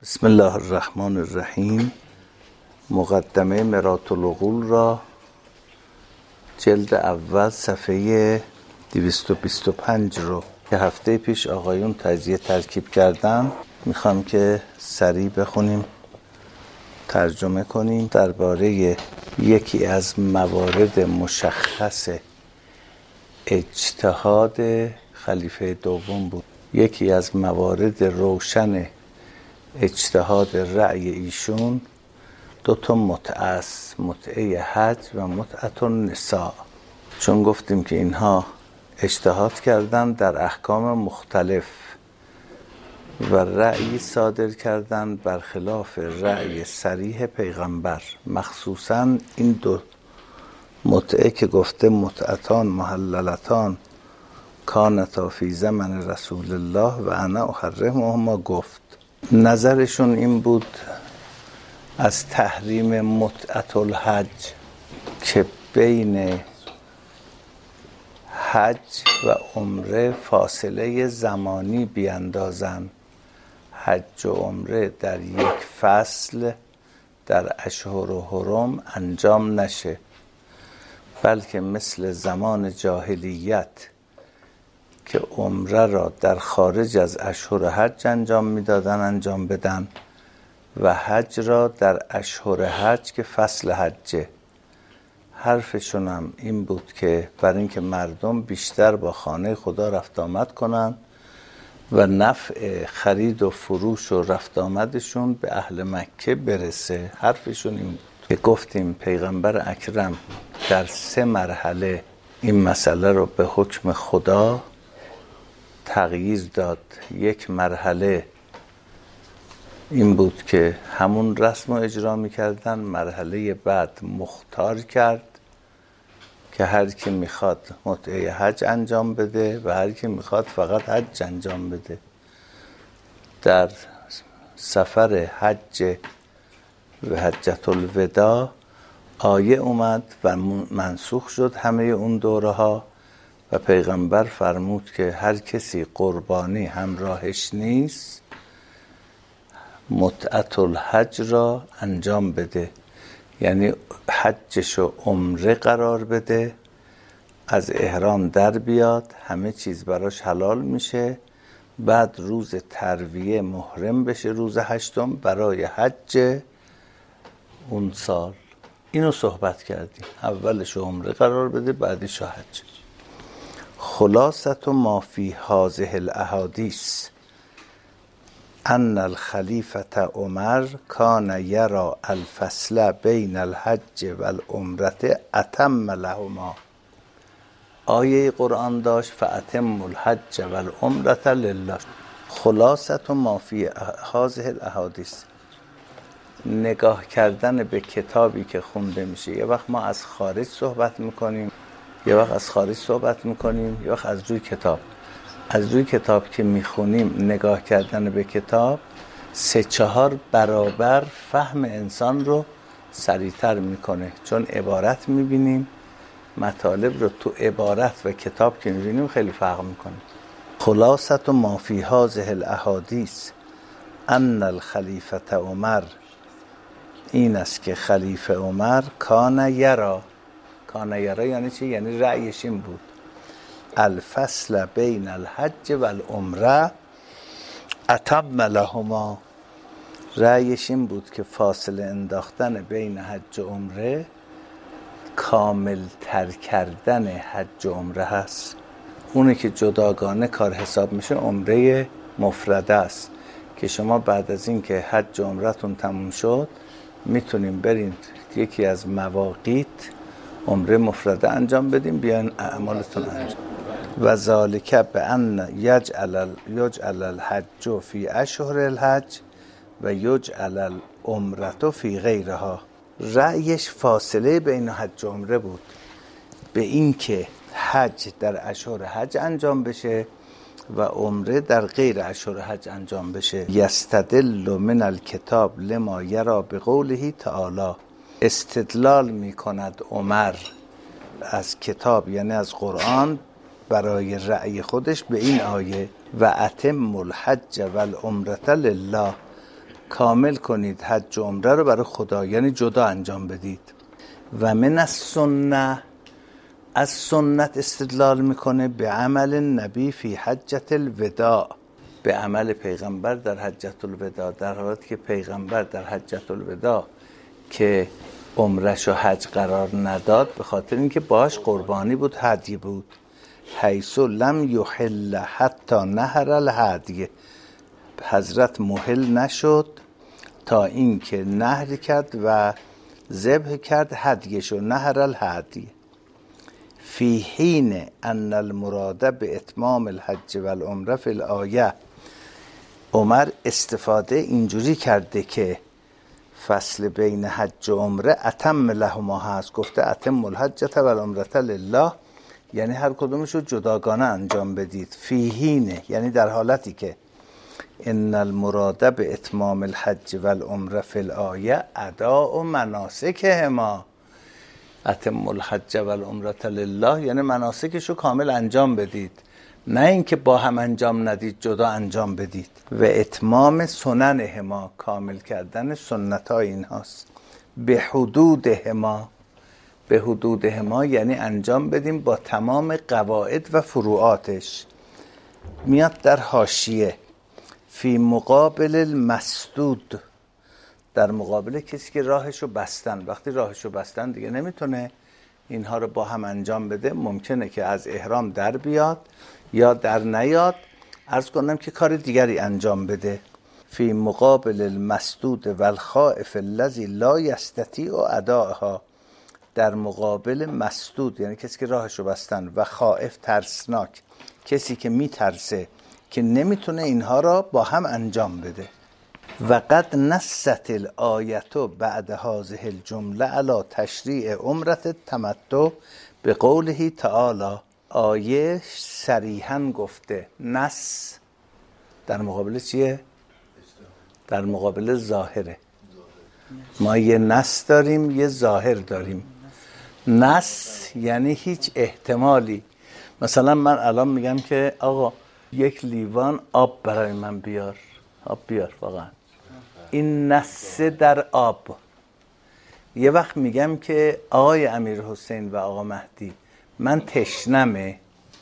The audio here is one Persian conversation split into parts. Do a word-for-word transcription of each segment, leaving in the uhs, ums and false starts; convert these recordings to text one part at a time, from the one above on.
بسم الله الرحمن الرحیم. مقدمه مرآة العقول را جلد اول صفحه دویست و بیست و پنج رو که هفته پیش آقایون تجزیه ترکیب کردن میخوام که سریع بخونیم، ترجمه کنیم. درباره یکی از موارد مشخص اجتهاد خلیفه دوم بود. یکی از موارد روشن اجتهاد رأی ایشون دو تا متعه است، متعه حج و متعه النساء. چون گفتیم که اینها اجتهاد کردن در احکام مختلف و رأی صادر کردن برخلاف رأی صریح پیغمبر، مخصوصا این دو متعه که گفته متعتان محللتان کانتا فی زمن رسول الله و انا احرمهما، گفت نظرشون این بود از تحریم متعة الحج که بین حج و عمره فاصله زمانی بیندازن، حج و عمره در یک فصل در اشهر و حرم انجام نشه، بلکه مثل زمان جاهلیت که عمره را در خارج از اشهر حج انجام میدادن انجام بدن و حج را در اشهر حج که فصل حجه. حرفشون هم این بود که برای اینکه مردم بیشتر با خانه خدا رفت آمد کنن و نفع خرید و فروش و رفت آمدشون به اهل مکه برسه. حرفشون این بود که گفتیم پیغمبر اکرم در سه مرحله این مسئله رو به حکم خدا تغییر داد. یک مرحله این بود که همون رسم رو اجرا می‌کردن، مرحله بعد مختار کرد که هر کی میخواد متعه حج انجام بده و هر کی میخواد فقط حج انجام بده. در سفر حج و حجة الوداع آیه اومد و منسوخ شد همه اون دوره ها و پیغمبر فرمود که هر کسی قربانی همراهش نیست متعة الحج را انجام بده، یعنی حجشو عمره قرار بده، از احرام در بیاد، همه چیز براش حلال میشه، بعد روز ترویه محرم بشه، روز هشتم برای حج اون سال. اینو صحبت کردیم، اولش عمره قرار بده بعدش حج. خلاصة ما فی هذه الاحادیث ان الخلیفة عمر کان یرى الفصل بین الحج و العمرة اتم لهما. آیه قرآن داشت فاتم الحج و العمرة لله. خلاصة ما فی هذه الاحادیث، نگاه کردن به کتابی که خونده میشه. یه وقت ما از خارج صحبت میکنیم، یه وقت از خارج صحبت میکنیم، یه وقت از روی کتاب. از روی کتاب که میخونیم، نگاه کردن به کتاب سه چهار برابر فهم انسان رو سریعتر میکنه، چون عبارت میبینیم، مطالب رو تو عبارت و کتاب که میبینیم خیلی فرق میکنه. خلاصة ما فی هذه الاحادیث ان الخلیفة عمر، این است که خلیفه عمر کان یرا، کان یرا یعنی چی؟ یعنی رأیش این بود الفصل بین الحج و العمره اتم لهما، رأیش این بود که فاصله انداختن بین حج و عمره کامل تر کردن حج و عمره هست. اونی که جداگانه کار حساب میشه عمره مفرده است که شما بعد از این که حج و عمرتون تموم شد میتونیم برین یکی از مواقیت عمره مفرده انجام بدیم، بیاین اعمالتون انجام. و ذالک بان یجعل یجعل الحج فی اشهر الحج و یجعل العمره فی غیرها. رأیش فاصله بین حج و عمره بود، به این که حج در اشهر حج انجام بشه و عمره در غیر اشهر حج انجام بشه. یستدل من الکتاب لما یرا بقوله تعالی، استدلال میکند عمر از کتاب یعنی از قرآن برای رأی خودش به این آیه و اتم الحج و العمرة لله کامل کنید حج و عمره رو برای خدا، یعنی جدا انجام بدید. و من السنه، از سنت استدلال میکنه به عمل نبی فی حجت الوداع، به عمل پیغمبر در حجت الوداع، در حالیت که پیغمبر در حجت الوداع که عمرش و حج قرار نداد به خاطر اینکه باش قربانی بود، هدیه بود. حیث لم یحل حتی نهر الهدیه، حضرت محل نشد تا اینکه نهر کرد و ذبح کرد هدیه‌شو، نهر الهدیه. فی حین ان المراد به اتمام الحج و العمره فی الآیه، عمر استفاده اینجوری کرده که فصل بین حج و عمره اتم لهما هست، گفته اتم الحجة و العمرة لله، یعنی هر کدومشو جداگانه انجام بدید. فی حین یعنی در حالتی که ان المراد به اتمام الحج و العمره فی الآیه اداء مناسکهما، اتم الحج و العمرة لله یعنی مناسکشو کامل انجام بدید، نه اینکه با هم انجام ندید، جدا انجام بدید. و اتمام سننهما، کامل کردن سنت های این هاست. به حدودهما، به حدودهما یعنی انجام بدیم با تمام قواعد و فروعاتش. میاد در حاشیه فی مقابل المسدود، در مقابل کسی که راهشو بستن. وقتی راهشو بستن دیگه نمیتونه اینها رو با هم انجام بده، ممکنه که از احرام در بیاد یا در نیاد، عرض کنم که کار دیگری انجام بده. فی مقابل المسدود و الخائف الذی لا یستطیع اداءها، در مقابل مسدود یعنی کسی که راهشو بستن، و خائف ترسناک، کسی که میترسه که نمیتونه اینها را با هم انجام بده. و قد نست الآیت بعد هذه الجمله علی تشریع عمرة التمتع به قوله تعالی، آیه صریحاً گفته، نص در مقابل چیه؟ در مقابل ظاهره. ما یه نص داریم، یه ظاهر داریم. نص یعنی هیچ احتمالی، مثلا من الان میگم که آقا یک لیوان آب برای من بیار، آب بیار واقعا، این نص در آب. یه وقت میگم که آقای امیر حسین و آقا مهدی من تشنمه،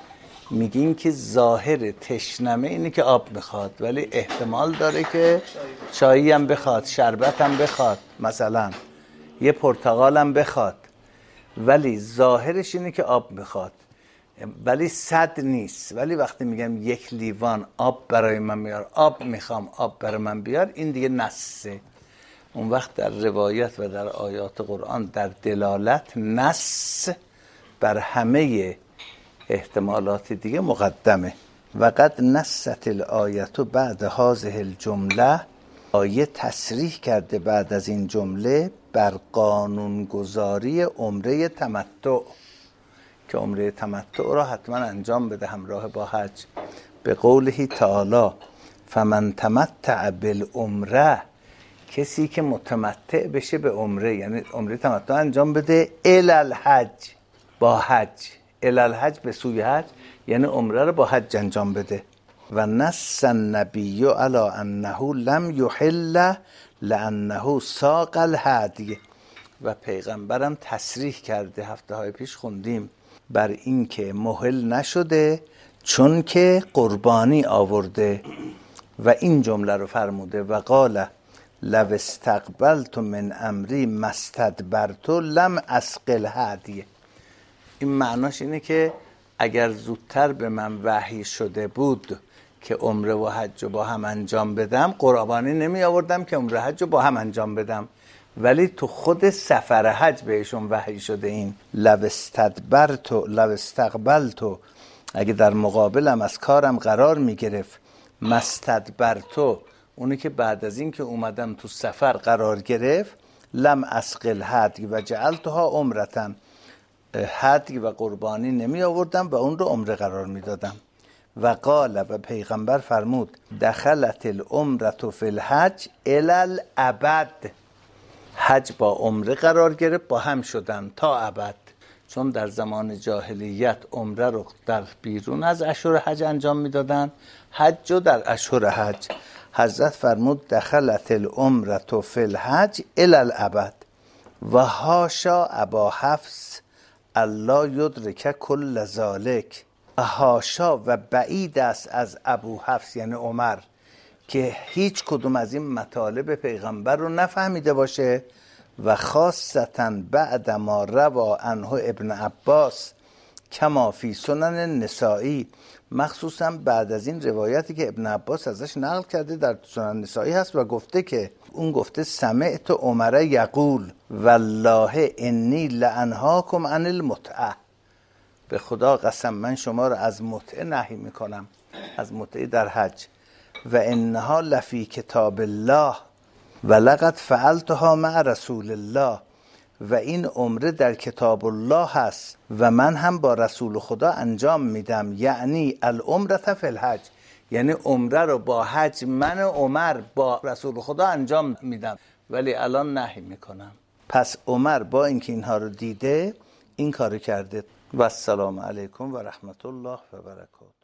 میگین که ظاهر تشنمه اینه که آب میخواد، ولی احتمال داره که چایی هم بخواد، شربت هم بخواد، مثلا یه پرتقال هم بخواد، ولی ظاهرش اینه که آب میخواد، ولی صد نیست. ولی وقتی میگم یک لیوان آب برای من بیار، آب میخوام آب برای من بیار، این دیگه نصه. اون وقت در روایت و در آیات قرآن در دلالت نص بر همه احتمالات دیگه مقدمه. و قد نست الآیت بعد هذه الجمله، آیه تصریح کرده بعد از این جمله بر قانونگذاری عمره تمتع، که عمره تمتع را حتما انجام بده همراه با حج. به قوله تعالی فمن تمتع بالعمره، کسی که متمتع بشه به عمره، یعنی عمره تمتع انجام بده، الی الحج، با حج، الی الحج به سوی حج، یعنی عمره رو با حج انجام بده. و نص النبی علی انه لم یحل لانه ساق الهدی، و پیغمبرم تصریح کرده، هفته های پیش خوندیم، بر این که محل نشده چون که قربانی آورده. و این جمله رو فرموده و قال لو استقبلت من امری ما استدبرت لم اسقل هدیه. این معناش اینه که اگر زودتر به من وحی شده بود که عمره و حج رو با هم انجام بدم، قربانی نمی آوردم که عمره حج رو با هم انجام بدم، ولی تو خود سفر حج بهشون وحی شده. این لو استدبرت لو استقبلت، اگه در مقابلم از کارم قرار می گرفت، ما استدبرت، اونی که بعد از این که اومدم تو سفر قرار گرفت، لم اسقل هدی و جعلتها عمرتن، هدی و قربانی نمی آوردم و اون رو عمره قرار می دادم. و قال، و پیغمبر فرمود دخلت العمره فی الحج الی الابد، حج با عمره قرار گرفت، با هم شدن تا ابد. چون در زمان جاهلیت عمره رو در بیرون از اشهر حج انجام میدادن، حج رو در اشهر حج. حضرت فرمود دخلت العمرة فی الحج الی الابد و هاشا ابا حفص الله یدرک کل ذالک. هاشا و بعید است از ابو حفص یعنی عمر که هیچ کدوم از این مطالب پیغمبر رو نفهمیده باشه و خاصتا بعد ما روا عنه ابن عباس کما فی سنن نسائی، مخصوصا بعد از این روایتی که ابن عباس ازش نقل کرده در سنن نسائی هست و گفته که اون گفته سمعت عمر یقول والله انی لانهاکم عن المتعه، به خدا قسم من شما رو از متعه نهی میکنم، از متعه در حج، و انها لفی کتاب الله و لقد فعلتها مع رسول الله، و این عمره در کتاب الله هست و من هم با رسول خدا انجام میدم، یعنی العمره فی الحج، یعنی عمره رو با حج من عمر با رسول خدا انجام میدم ولی الان نهی میکنم. پس عمر با اینکه اینها رو دیده این کارو کرده. و السلام علیکم و رحمت الله و برکاته.